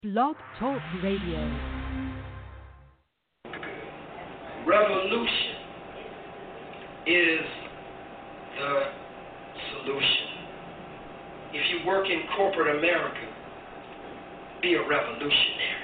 Blog Talk Radio. Revolution is the solution. If you work in corporate America, be a revolutionary.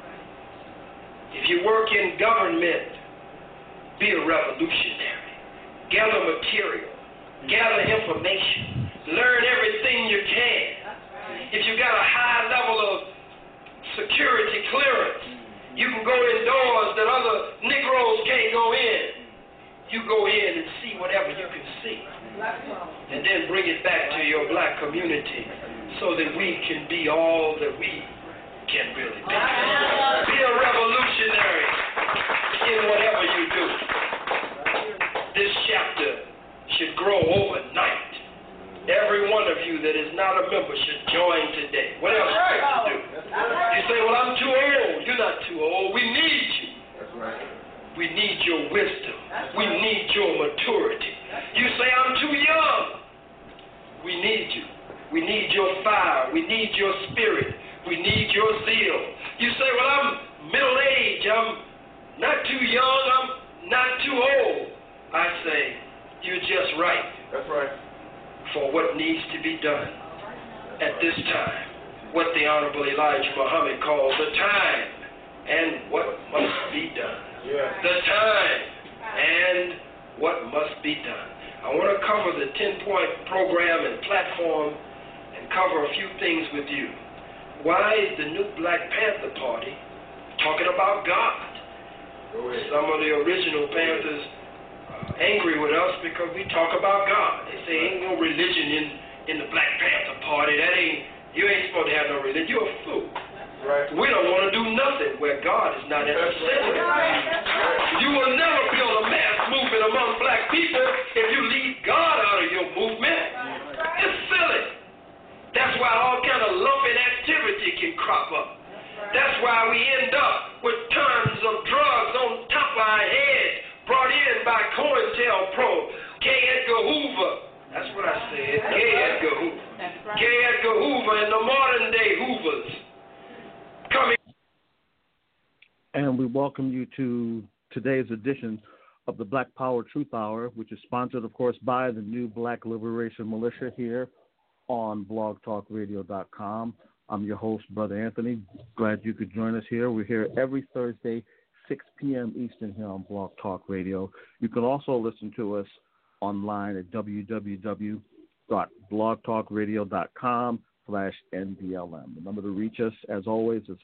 If you work in government, be a revolutionary. Gather material, gather information, learn everything you can. If you got a high level of security clearance, you can go indoors that other Negroes can't go in. You go in and see whatever you can see, and then bring it back to your black community so that we can be all that we can really be. Be a revolutionary in whatever you do. This chapter should grow overnight. Every one of you that is not a member should join today. What else should you do? You say, well, I'm too old. You're not too old. We need you. That's right. We need your wisdom. We need your maturity. You say, I'm too young. We need you. We need your fire. We need your spirit. We need your zeal. You say, well, I'm middle-aged. I'm not too young. I'm not too old. I say, you're just right. That's right. For what needs to be done at this time. What the Honorable Elijah Muhammad calls the time and what must be done. Yeah. The time and what must be done. I want to cover the 10-point program and platform and cover a few things with you. Why is the new Black Panther Party talking about God? Some of the original Panthers angry with us because we talk about God. They say ain't no religion in the Black Panther Party. You ain't supposed to have no religion. You're a fool. Right. We don't want to do nothing where God is not at the center. You will never build a mass movement among black people if you leave God out of your movement. It's silly. That's why all kind of lumping activity can crop up. That's why we end up with tons of drugs on top of our heads brought in by COINTELPRO, K. Edgar Hoover. That's what I said, K. Edgar Hoover. K. Edgar Hoover and the modern day Hoovers. Coming. And we welcome you to today's edition of the Black Power Truth Hour, which is sponsored, of course, by the new Black Liberation Militia here on blogtalkradio.com. I'm your host, Brother Anthony. Glad you could join us here. We're here every Thursday, 6 p.m. Eastern here on Blog Talk Radio. You can also listen to us online at www.blogtalkradio.com/NBLM. The number to reach us, as always, is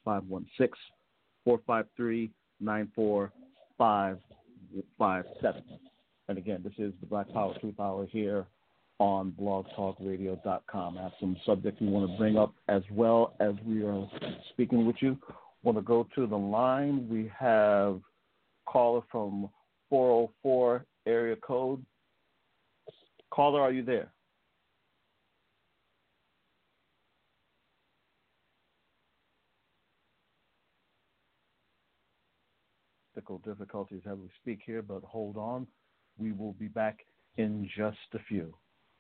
516-453-94557. And again, this is the Black Power Truth Hour here on blogtalkradio.com. I have some subjects we want to bring up as well as we are speaking with you. Want to go to the line. We have caller from 404 area code. Caller, are you there? Technical difficulties as we speak here, but hold on. We will be back in just a few.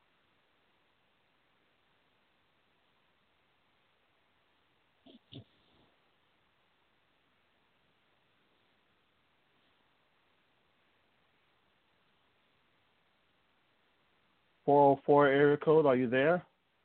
.404 area code, are you there?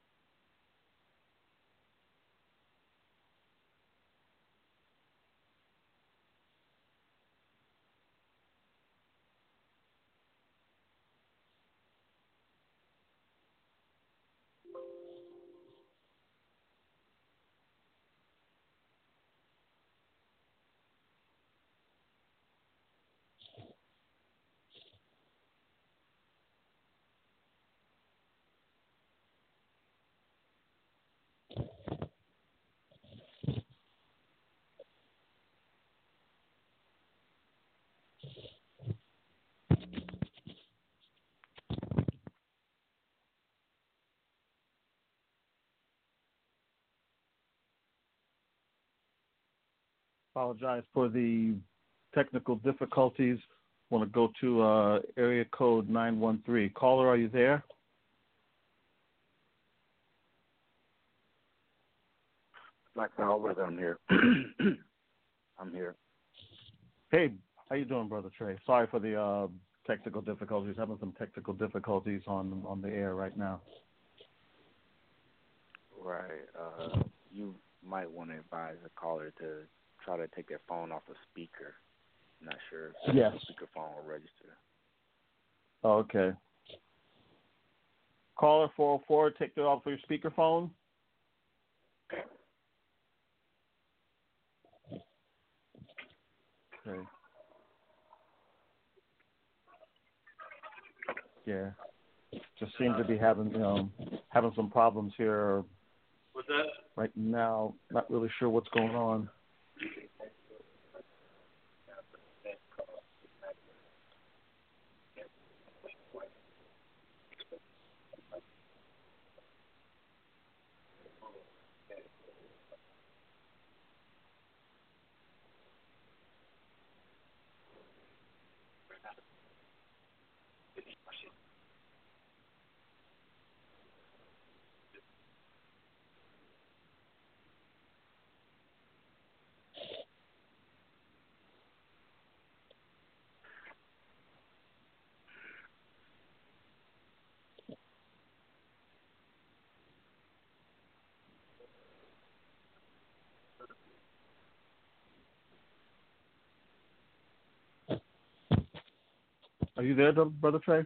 Apologize for the technical difficulties. Want to go to area code 913. Caller, are you there? Black Power, I'm here. I'm here. Hey, how you doing, Brother Trey? Sorry for the technical difficulties. Having some technical difficulties on the air right now. Right. You might want to advise a caller to try to take their phone off a speaker. I'm not sure if yes. Speakerphone will register. Okay. Caller 404, take it off of your speakerphone. Okay. Yeah. Just seem to be having some problems here. What's that? Right now, not really sure what's going on. Are you there, Brother Trey?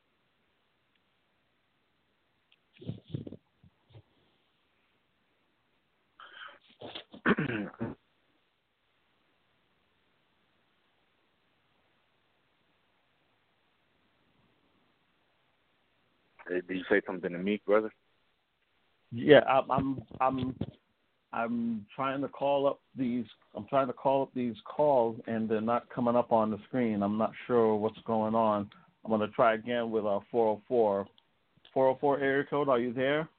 Hey, did you say something to me, brother? Yeah, I'm trying to call up these. I'm trying to call up these calls, and they're not coming up on the screen. I'm not sure what's going on. I'm going to try again with 404. 404 area code. Are you there?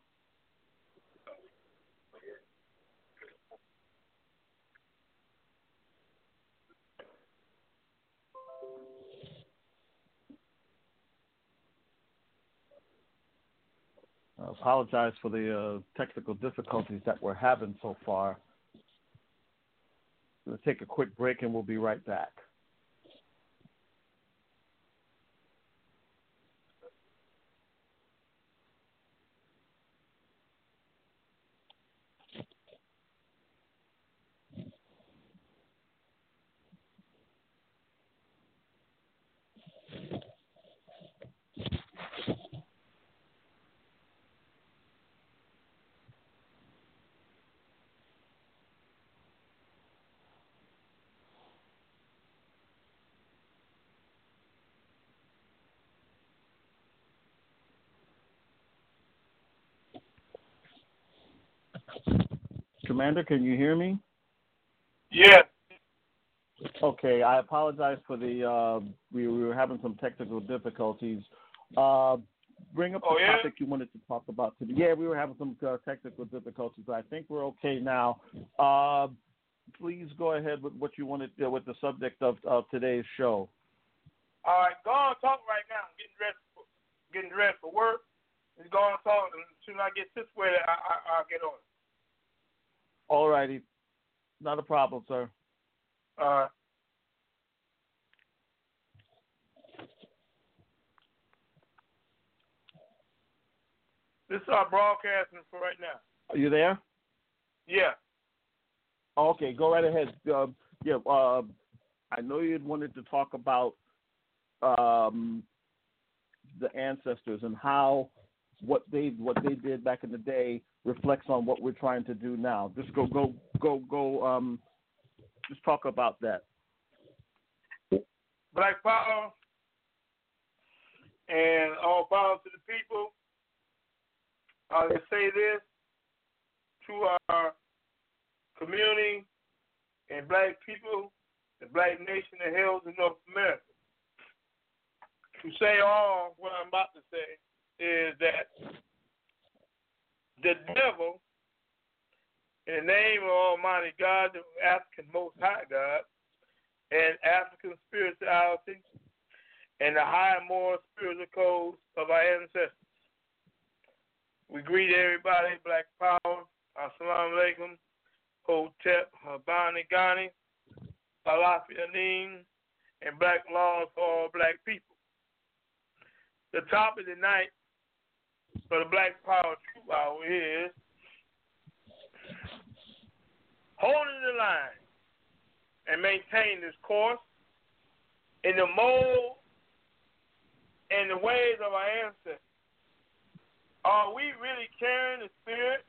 I apologize for the technical difficulties that we're having so far. We'll take a quick break, and we'll be right back. Commander, can you hear me? Yeah. Okay, I apologize for the we were having some technical difficulties. Bring up the topic you wanted to talk about today. Yeah, we were having some technical difficulties, but I think we're okay now. Please go ahead with what you wanted with the subject of today's show. All right, go on talk right now. I'm getting dressed for work. Just go on talk, and as soon as I get situated, I'll get on. All righty, not a problem, sir. All right. This is our broadcasting for right now. Are you there? Yeah. Okay, go right ahead. I know you wanted to talk about the ancestors and how what they did back in the day reflects on what we're trying to do now. Just go. Just talk about that. Black power and all power to the people. I'll just say this to our community and black people, the black nation that hails in North America. To say all what I'm about to say is that the devil, in the name of Almighty God, the African Most High God, and African spirituality, and the higher moral spiritual codes of our ancestors. We greet everybody, Black Power, Assalamu alaikum, Hotep, Habani Ghani, Alafi Anim, and Black Laws for All Black People. The topic tonight for the Black Power True Hour is holding the line and maintain this course in the mold and the ways of our ancestors. Are we really carrying the spirit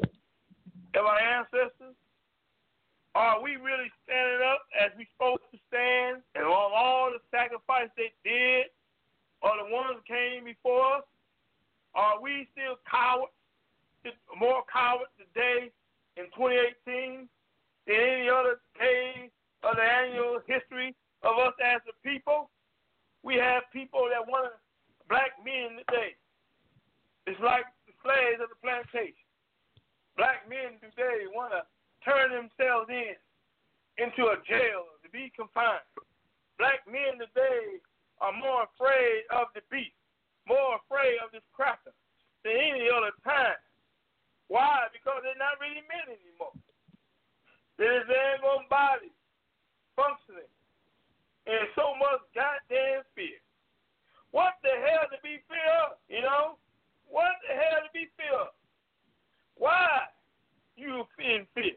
of our ancestors? Are we really standing up as we're supposed to stand and all the sacrifice they did or the ones that came before us? Are we still cowards, more cowards today in 2018 than any other day of the annual history of us as a people? We have people that want black men today. It's like the slaves of the plantation. Black men today want to turn themselves into a jail to be confined. Black men today are more afraid of the beast, more afraid of this cracker than any other time. Why? Because they're not really men anymore. There's their own body functioning in so much goddamn fear. What the hell to be fear of? You know? What the hell to be fear of? Why you in fear?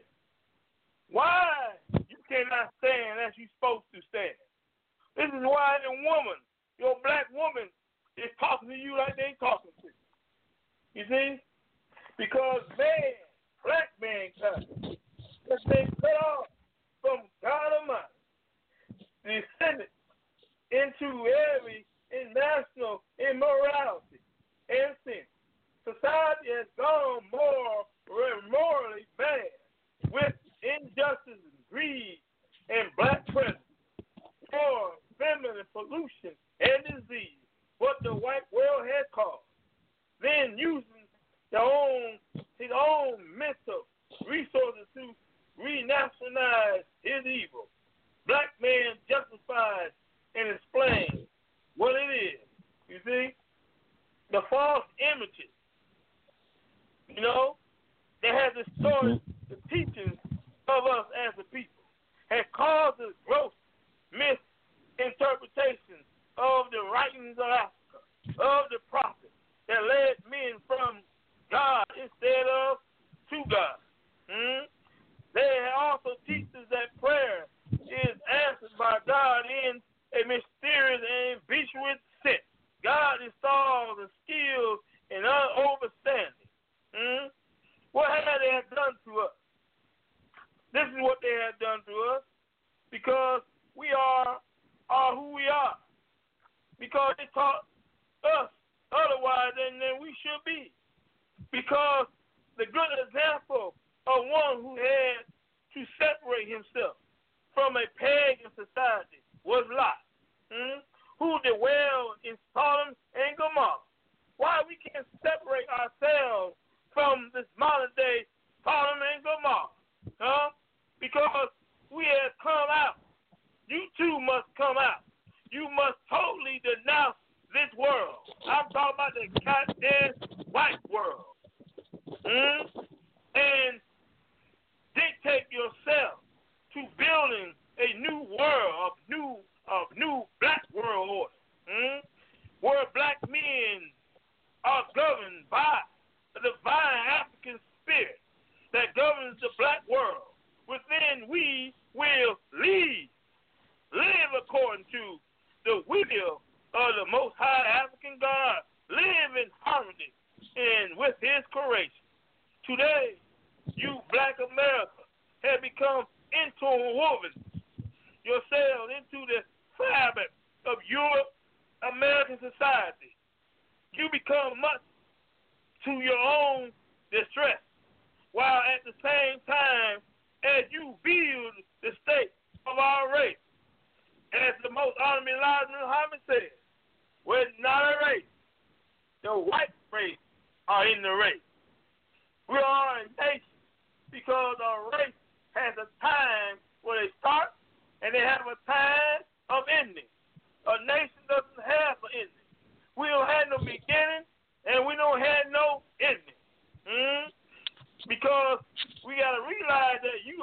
Why you cannot stand as you're supposed to stand? This is why the woman, your black woman, is talking to you like they ain't talking to you. You see? Because man, black mankind, has been cut off from God Almighty, descended into every national immorality and sin. Society has gone more morally bad with injustice and greed and black prejudice, war, feminine pollution, and disease, what the white world has caused. Then using his own mental resources to renationalize his evil. Black man justifies and explains what it is. You see? The false images. You know, they have distorted the teachings of us as a people, has caused a gross misinterpretation of the writings of Africa, of the prophets that led men from God instead of to God. They also teach us that prayer is answered by God in a mysterious and ambiguous sense. God installs the skills and understanding. What have they done to us? This is what they have done to us because we are who we are. Because they taught us otherwise than we should be. Because the good example of one who had to separate himself from a pagan society was Lot, who dwelled in Sodom and Gomorrah. Why we can't separate ourselves from this modern day Sodom and Gomorrah? Because we have come out. You too must come out. You must totally denounce this world. I'm talking about the goddamn white world. And dictate yourself to building a new world, of new black world order, where black men are governed by the divine African spirit that governs the black world. Within we will live according to the will of the Most High African God, live in harmony and with His creation. Today, you black America have become interwoven yourselves into the fabric of Europe, American society. You become much to your own distress, while at the same time as you build the state of our race. As the most honorable Elijah Muhammad said, we're not a race. The white race are in the race. We are a nation because our race has a time where they start and they have a time of ending. A nation doesn't have an ending. We don't have no beginning and we don't have no ending. Because we got to realize that you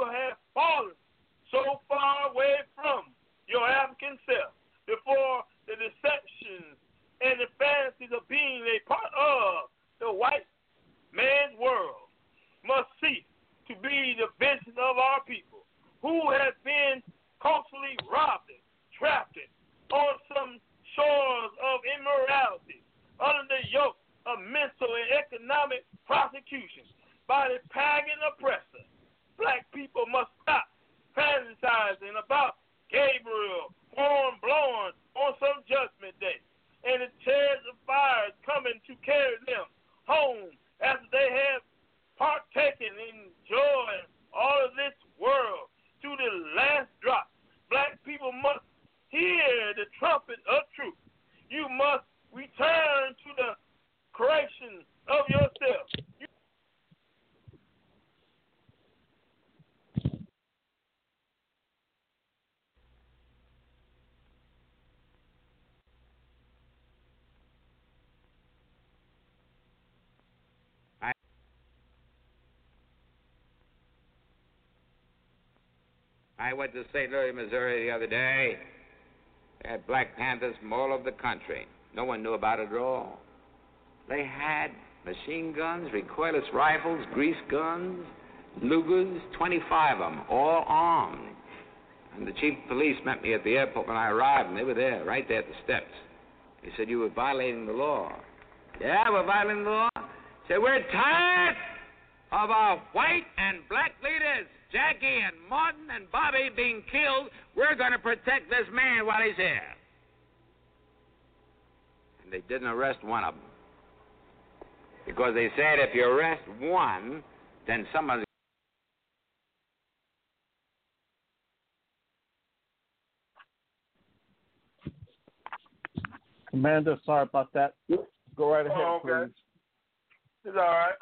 who has been culturally robbed, trapped on some shores of immorality, under the yoke of mental and economic prosecution by the pagan oppressor. Black people must stop fantasizing about Gabriel horn blowing on some judgment day and the chariots of fire coming to carry them home after they have partaken in joy all of this world to the last drop. Black people must hear the trumpet of truth. You must return to the creation of yourself. I went to St. Louis, Missouri the other day. They had Black Panthers from all over the country. No one knew about it at all. They had machine guns, recoilless rifles, grease guns, Lugers, 25 of them, all armed. And the chief of police met me at the airport when I arrived, and they were there, right there at the steps. He said, "You were violating the law." "Yeah, we're violating the law." He said, "We're tired of our white and black leaders, Jackie and Martin and Bobby, being killed. We're going to protect this man while he's here." And they didn't arrest one of them. Because they said if you arrest one, then somebody... Commander, sorry about that. Go right ahead, okay. please. It's all right.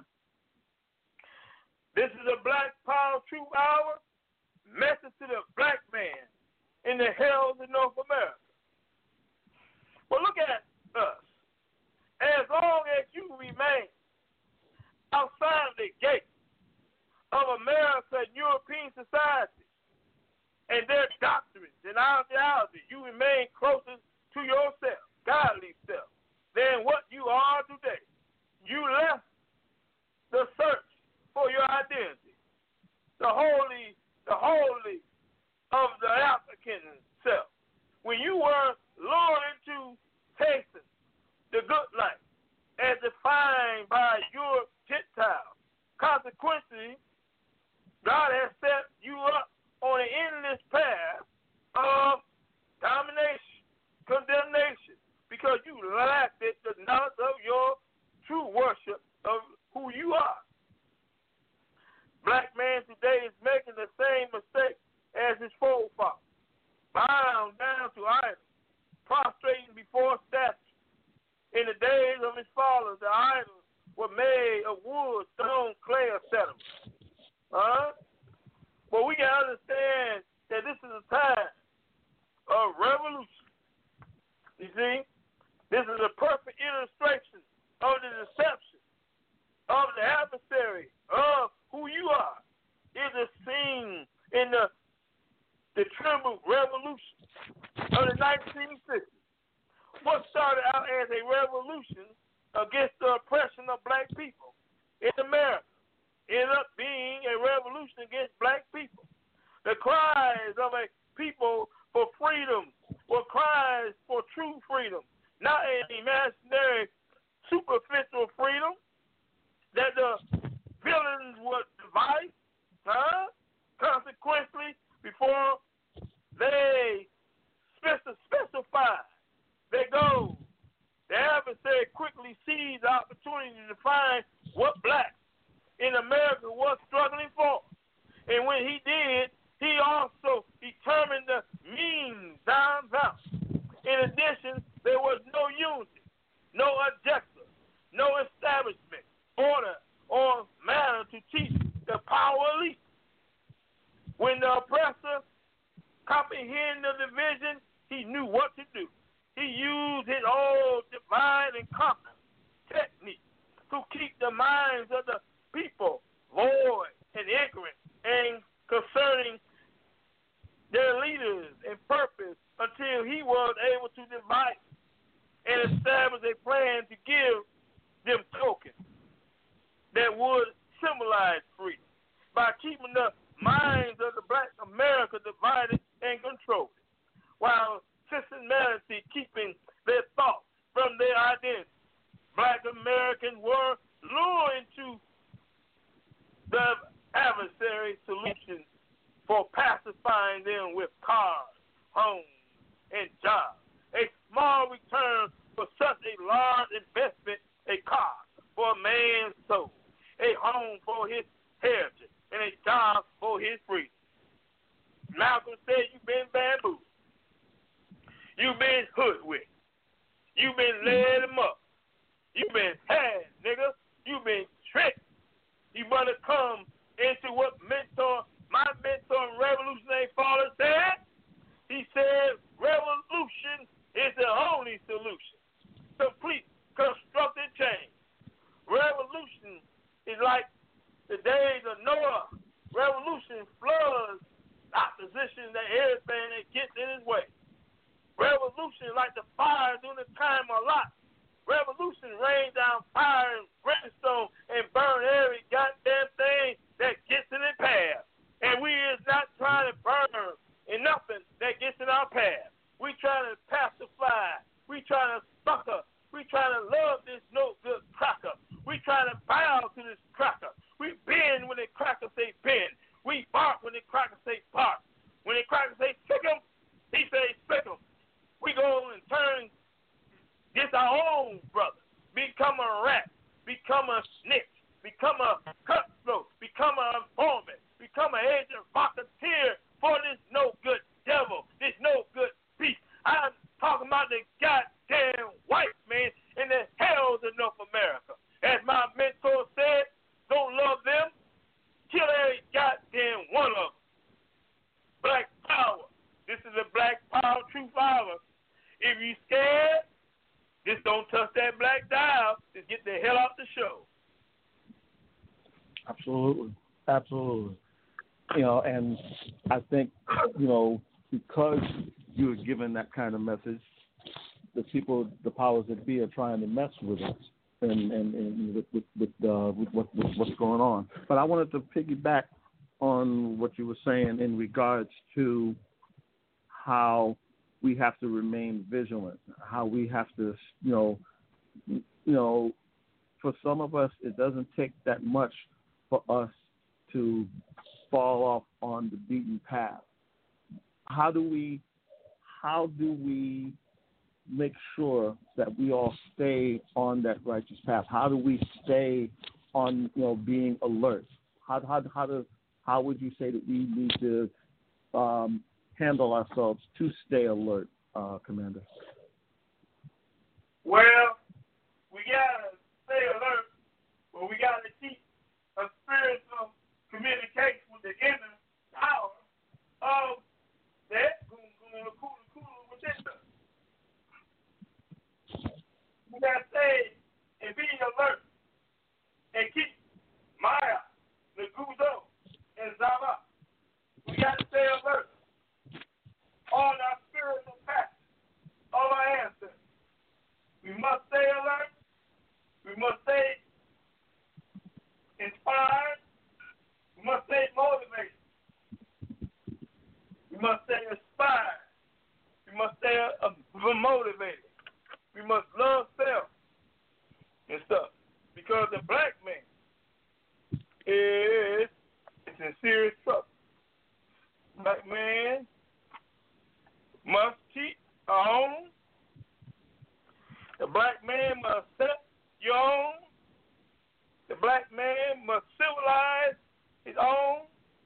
This is a Black Power Truth Hour. Message to the black man in the hells of North America. Well, look at us. As long as you remain outside the gates of America and European society and their doctrines and ideology, you remain closer to yourself, godly self, than what you are today. You left the search for your identity, the holy of the African self. When you were lured into tasting the good life as defined by your Gentiles, consequently, God has set you up on an endless path of domination, condemnation, because you lacked the knowledge of your true worship of who you are. Black man today is making the same mistake as his forefathers, bound down to idols, prostrating before statues. In the days of his fathers, the idols were made of wood, stone, clay, or sediment. But we can understand that this is a time of revolution. You see, this is a perfect illustration of the deception of the adversary of who you are. It is seen in the Trimble Revolution of the 1960s. What started out as a revolution against the oppression of black people in America ended up being a revolution against black people. The cries of a people for freedom were cries for true freedom, not an imaginary superficial freedom that the villains would devise. Consequently, before they specify their goals, the adversary quickly seized the opportunity to define what blacks in America was struggling for. And when he did, he also determined the means down south. In addition, there was no unity, no objective, no establishment, order, or manner to teach the power elite. When the oppressor comprehended the division, he knew what to do. He used his old divide and conquer technique to keep the minds of the people void and ignorant and concerning their leaders and purpose until he was able to divide and establish a plan to give them tokens that would symbolize freedom. By keeping the minds of the black Americans for pacifying them with cars, homes, and jobs. A small return for such a large investment, a car for a man's soul, a home for his heritage, and a job for his freedom. Malcolm said, you've been bamboozled. You've been hoodwinked. You've been led him up. You've been had, nigga. You've been tricked. You better come into what my mentor in Revolutionary Father said. He said, revolution is the only solution. Complete constructive change. Revolution is like the days of Noah. Revolution floods opposition that everything that gets in his way. Revolution is like the fire during the time of Lot. Revolution rains down fire and brimstone and burn every goddamn thing that gets in their path. And we is not trying to burn in nothing that gets in our path. We trying to pacify. We trying to sucker. We trying to love this no good cracker. We trying to bow to this cracker. We bend when the cracker say bend. We bark when the cracker say bark. When the cracker say sick 'em, he say sick 'em. We go and turn this our own brother. Become a rat. Become a snitch. Become a cutthroat. Become an informant. Become an agent rocketeer for this no good devil. This no good beast. I'm talking about the goddamn white man in the hells of North America. As my mentor said, don't love them. Kill every goddamn one of them. Black power. This is a black power truth hour. If you scared, just don't touch that black dial. Just get the hell off the show. Absolutely. Absolutely. You know, and I think, you know, because you're given that kind of message, the people, the powers that be, are trying to mess with us and with what's going on. But I wanted to piggyback on what you were saying in regards to how we have to remain vigilant, how we have to, you know, for some of us, it doesn't take that much for us to fall off on the beaten path. How do we make sure that we all stay on that righteous path? How do we stay on, you know, being alert? How would you say that we need to handle ourselves to stay alert, Commander? Well, we gotta stay alert, but we gotta keep a spiritual communication with the inner power of that cool within us. We gotta stay and be alert and keep Maya, Naguzo, and Zaba. We gotta stay alert on our spiritual path, all our answers. We must stay alert. We must stay inspired. We must stay motivated. We must stay inspired. We must stay motivated. We must love self and stuff. Because the black man is in serious trouble. Black man must keep our own. The black man must set your own. The black man must civilize his own.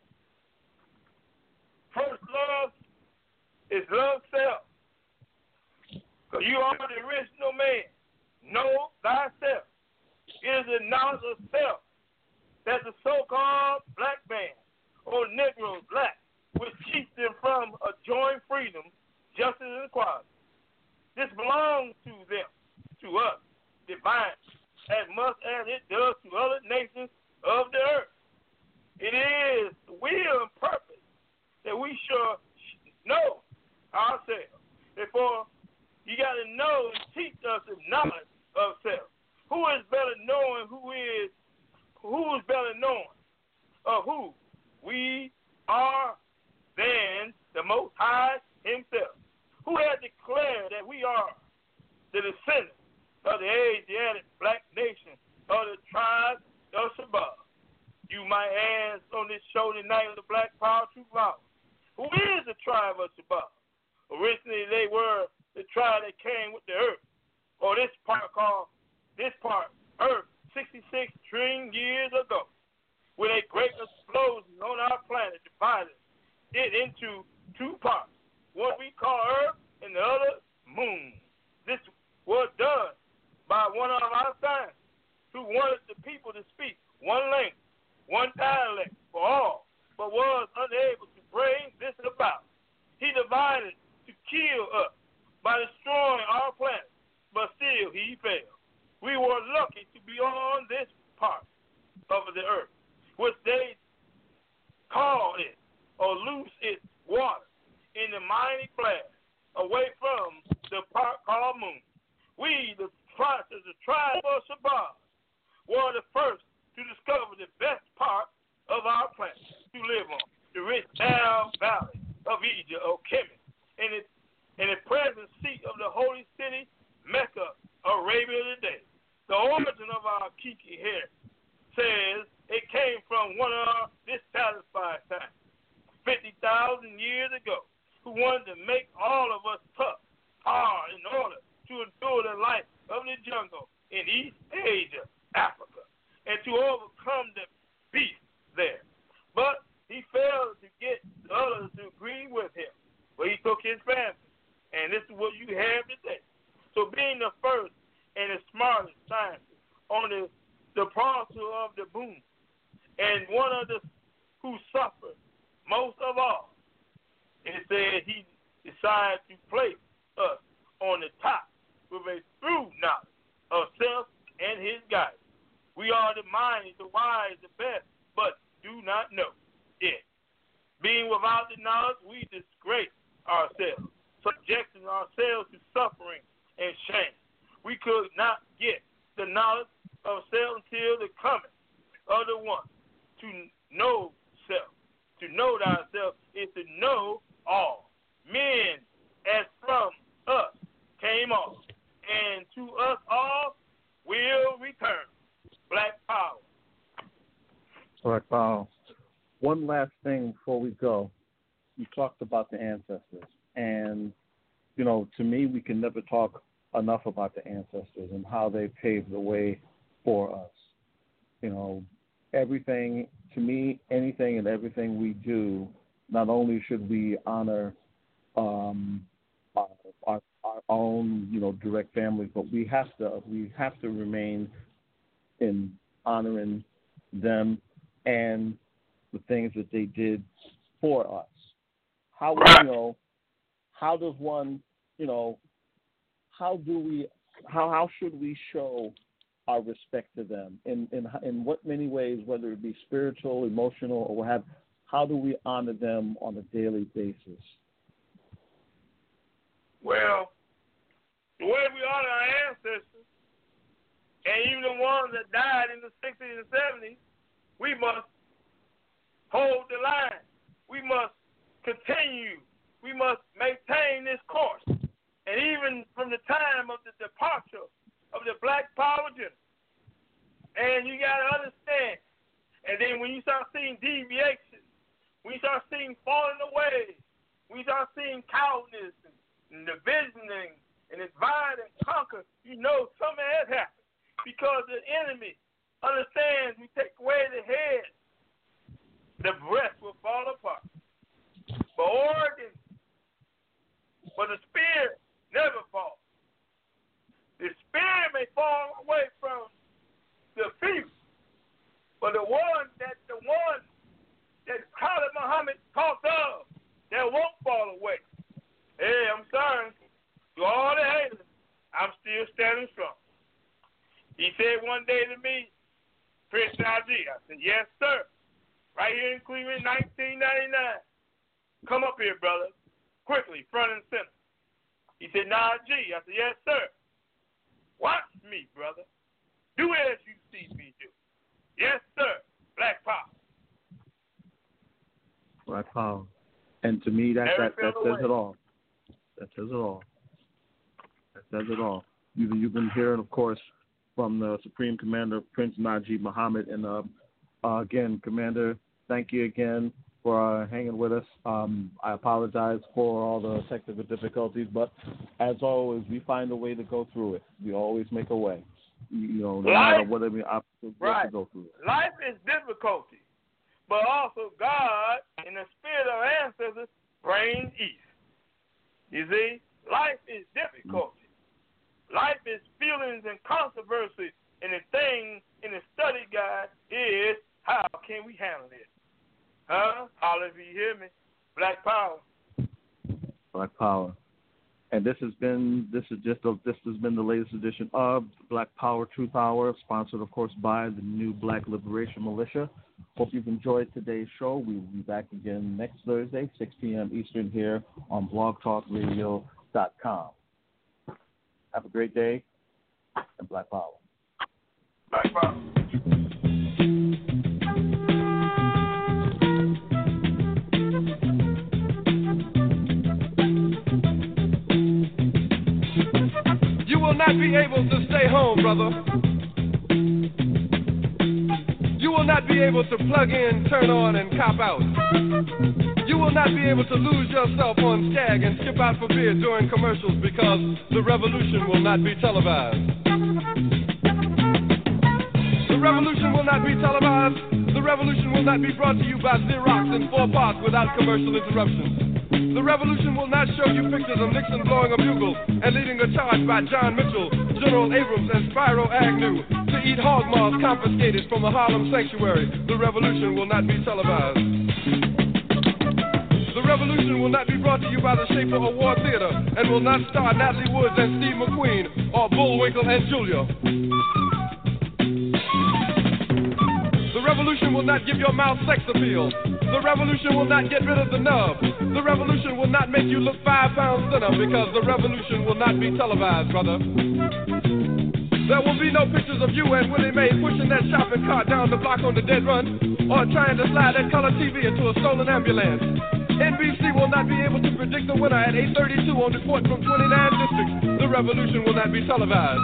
First love is love self. Because you are the original man. Know thyself. It is the knowledge of self that the so-called black man or Negro black which keeps them from enjoying freedom, justice, and equality. This belongs to them, to us, divine, as much as it does to other nations of the earth. It is the will and purpose that we should know ourselves. Therefore, you got to know and teach us the knowledge of self. Who is better knowing who is better knowing of who we are than the Most High himself, who has declared that we are the descendants of the Asiatic black nation of the tribe of Shabbat. You might ask on this show tonight of the Black Power Truth Hour, who is the tribe of Shabbat? Originally, they were the tribe that came with the earth, or this part, Earth, 66 trillion years ago, with a great explosion on our planet divided it into two parts. One we call Earth and the other Moon. This was done by one of our scientists who wanted the people to speak one language, one dialect for all, but was unable to bring this about. He divided to kill us by destroying our planet, but still he failed. We were lucky to be on this part of the earth, which they call it, or loose its water in the mighty blast away from the part called Moon. We, the tribe of Shabbat, were the first to discover the best part of our planet to live on, the rich Nile Valley of Egypt, or Kemet, and the present seat of the holy city, Mecca, Arabia today. The origin of our Kiki here says it came from one of our dissatisfied times, 50,000 years ago, who wanted to make all of us tough, hard, in order to endure the life of the jungle in East Asia, Africa, and to overcome the beast there. But he failed to get the others to agree with him. But he took his family, and this is what you have today. So being the first and the smartest scientist on the parcel of the boom, and one of the who suffered most of all, it said he decided to place us on the top with a true knowledge of self and his guidance. We are the mighty, the wise, the best, but do not know it. Being without the knowledge, we disgrace ourselves, subjecting ourselves to suffering and shame. We could not get the knowledge of self until the coming of the one. To know self, to know thyself is to know all. Men as from us came off, and to us all will return. Black Power. Black Power. One last thing before we go. You talked about the ancestors. And, to me, we can never talk enough about the ancestors and how they paved the way for us. Everything, to me, anything and everything we do, not only should we honor our own, direct families, but we have to remain in honoring them and the things that they did for us. How does one, how should we show our respect to them? In what many ways, whether it be spiritual, emotional, or what have, how do we honor them on a daily basis? Well, the way we honor our ancestors, and even the ones that died in the 60s and 70s, we must hold the line. We must continue. We must maintain this course. And even from the time of the departure of the Black Power generation, and you got to understand, and then when you start seeing deviation, when you start seeing falling away, when you start seeing cowardice and divisioning and divide and conquer, something has happened. Because the enemy understands we take away the head, the breast will fall apart. But the spirit never falls. The spirit may fall away from the few, but the one that Prophet Muhammad talked of, that won't fall away. Hey, I'm sorry. To all the haters, I'm still standing strong. He said one day to me, Prince Najee, I said, yes, sir. Right here in Cleveland, 1999. Come up here, brother. Quickly, front and center. He said, Najee. I said, yes, sir. Watch me, brother. Do as you see me do. Yes, sir. Black Power. Black Power. And to me, that says it all. That says it all. That says it all. You've been hearing, of course, from the Supreme Commander, Prince Najee Muhammad, and Again, Commander, thank you again for hanging with us. I apologize for all the technical difficulties, but as always, we find a way to go through it. We always make a way. No matter whatever obstacles we have to go through it. Life is difficulty, but also God, in the spirit of ancestors, brings ease. You see, life is difficulty. Life is feelings and controversy, and the thing in the study guide is how can we handle it? Holler if you hear me. Black Power. Black Power. And this has been the latest edition of Black Power Truth Hour, sponsored, of course, by the new Black Liberation Militia. Hope you've enjoyed today's show. We will be back again next Thursday, 6 p.m. Eastern, here on blogtalkradio.com. Have a great day, and Black Power. Black Power. You will not be able to stay home, brother. You will not be able to plug in, turn on, and cop out. You will not be able to lose yourself on Skag and skip out for beer during commercials because the revolution will not be televised. The revolution will not be televised. The revolution will not be brought to you by Xerox in 4 parts without commercial interruptions. The revolution will not show you pictures of Nixon blowing a bugle and leading a charge by John Mitchell, General Abrams, and Spyro Agnew to eat hog maws confiscated from a Harlem sanctuary. The revolution will not be televised. The revolution will not be brought to you by the Schaefer Award Theater and will not star Natalie Woods and Steve McQueen or Bullwinkle and Julia. The revolution will not give your mouth sex appeal. The revolution will not get rid of the nub. The revolution will not make you look 5 pounds thinner because the revolution will not be televised, brother. There will be no pictures of you and Willie Mae pushing that shopping cart down the block on the dead run or trying to slide that color TV into a stolen ambulance. NBC will not be able to predict the winner at 8:32 on report from 29 districts. The revolution will not be televised.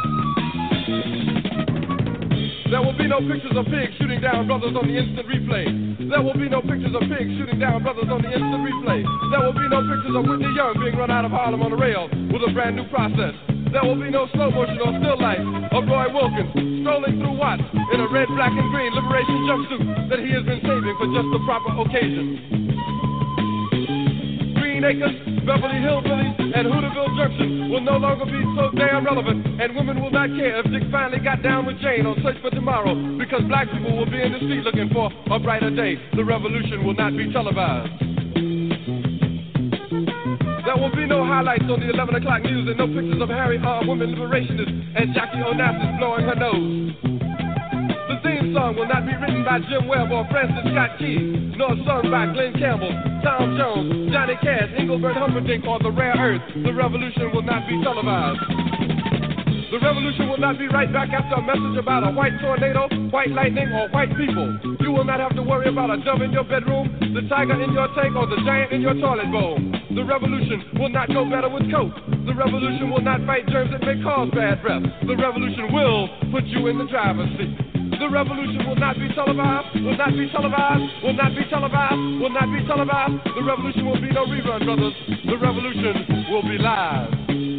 There will be no pictures of pigs shooting down brothers on the instant replay. There will be no pictures of pigs shooting down brothers on the instant replay. There will be no pictures of Whitney Young being run out of Harlem on a rail with a brand new process. There will be no slow motion or still life of Roy Wilkins strolling through Watts in a red, black, and green liberation jumpsuit that he has been saving for just the proper occasion. Green Acres, Beverly Hillbillies, and Hooterville Junction will no longer be so damn relevant, and women will not care if Dick finally got down with Jane on Search for Tomorrow, because black people will be in the street looking for a brighter day. The revolution will not be televised. There will be no highlights on the 11 o'clock news and no pictures of Harry R. women liberationists and Jackie Onassis blowing her nose. The theme song will not be written by Jim Webb or Francis Scott Key, nor sung by Glenn Campbell, Tom Jones, Johnny Cash, Engelbert Humperdinck, or The Rare Earth. The revolution will not be televised. The revolution will not be right back after a message about a white tornado, white lightning, or white people. You will not have to worry about a dove in your bedroom, the tiger in your tank, or the giant in your toilet bowl. The revolution will not go better with coke. The revolution will not fight germs that may cause bad breath. The revolution will put you in the driver's seat. The revolution will not be televised, will not be televised, will not be televised, will not be televised. The revolution will be no rerun, brothers. The revolution will be live.